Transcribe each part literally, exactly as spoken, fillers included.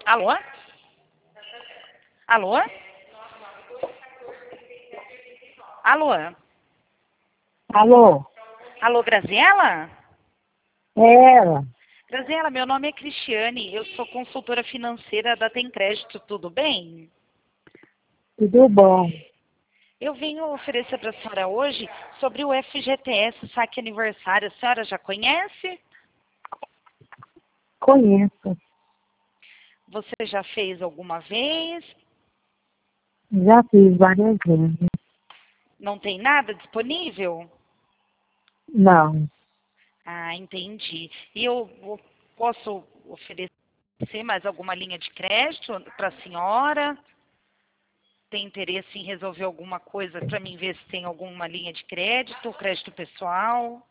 Alô? Alô? Alô? Alô? Alô, Graziela? É ela? Graziela, meu nome é Cristiane, eu sou consultora financeira da Tem Crédito, tudo bem? Tudo bom? Eu venho oferecer para a senhora hoje sobre o F G T S Saque Aniversário. A senhora já conhece? Conheço. Você já fez alguma vez? Já fiz várias vezes. Não tem nada disponível? Não. Ah, entendi. E eu eu posso oferecer mais alguma linha de crédito para a senhora? Tem interesse em resolver alguma coisa para mim ver se tem alguma linha de crédito, crédito pessoal?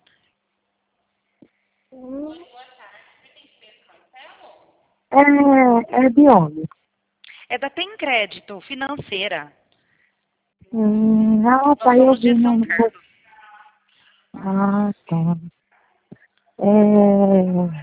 É, é de onde? É da Tem Crédito, financeira. Hum, ah, Nós tá, eu somos vi de São no... Carlos. Ah, tá. É...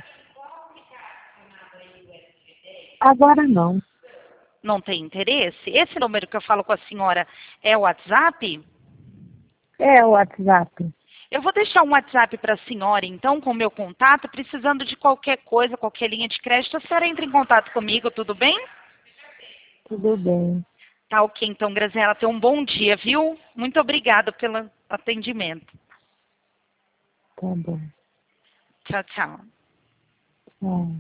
Agora não. Não tem interesse? Esse número que eu falo com a senhora é o WhatsApp? É o WhatsApp. Eu vou deixar um WhatsApp para a senhora, então, com o meu contato. Precisando de qualquer coisa, qualquer linha de crédito, a senhora entra em contato comigo, tudo bem? Tudo bem. Tá ok, então, Graziela, tenha um bom dia, viu? Muito obrigada pelo atendimento. Tá bom. Tchau, tchau. Tchau.